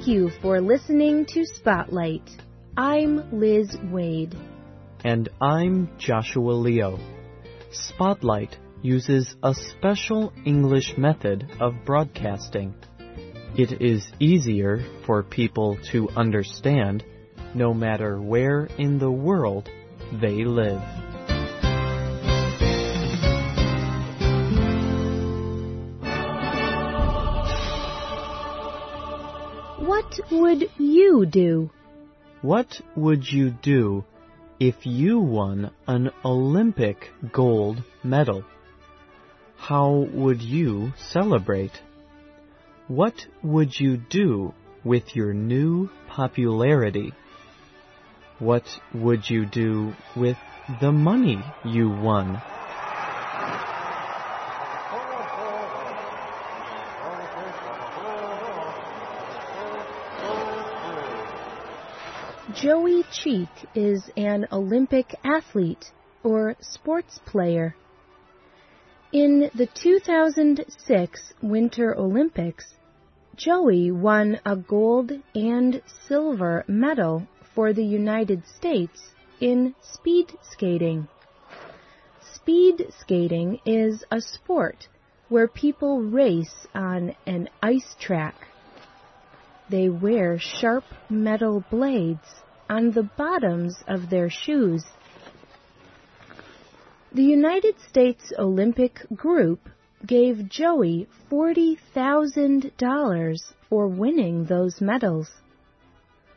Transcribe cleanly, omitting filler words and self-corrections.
Thank you for listening to Spotlight. I'm Liz Wade. And I'm Joshua Leo. Spotlight uses a special English method of broadcasting. It is easier for people to understand no matter where in the world they live. What would you do? What would you do if you won an Olympic gold medal? How would you celebrate? What would you do with your new popularity? What would you do with the money you won? Joey Cheek is an Olympic athlete or sports player. In the 2006 Winter Olympics, Joey won a gold and silver medal for the United States in speed skating. Speed skating is a sport where people race on an ice track. They wear sharp metal blades on the bottoms of their shoes. The United States Olympic group gave Joey $40,000 for winning those medals.